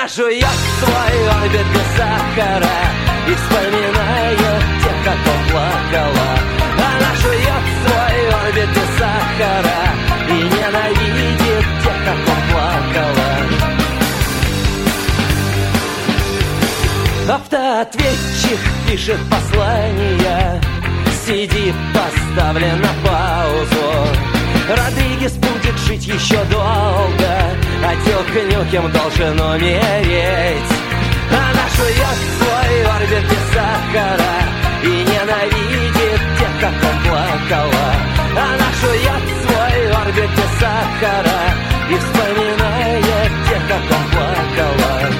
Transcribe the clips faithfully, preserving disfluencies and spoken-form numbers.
Она жует свой орбит без сахара и вспоминает тех, как он плакала. Она жует свой орбит без сахара и ненавидит тех, как он плакала. Автоответчик пишет послание, си ди поставлен на паузу. Родригес будет жить еще долго, а Дюк Нюкем должен умереть. Она жует свой орбит без сахара и ненавидит тех, как он плакала. Она жует свой орбит без сахара и вспоминает тех, как он плакала.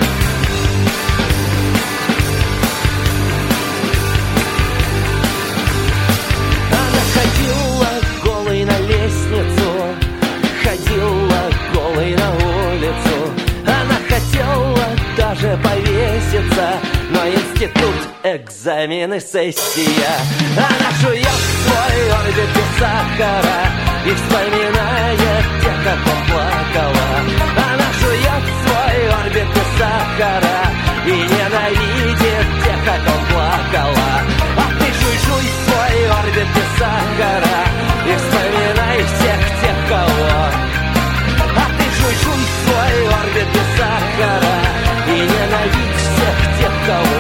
Ходила голой на улицу. Она хотела даже повеситься, но институт, экзамены, сессия. Она жует свой орбит без сахара и вспоминает тех, как он плакала. Она жует свой орбит без сахара и ненавидит тех, как он плакала. А ты жуй-жуй свой орбит без сахара и вспоминай всех тех, кого. А ты жуй-жуй свой орбит без сахара и ненавидь всех тех, кого.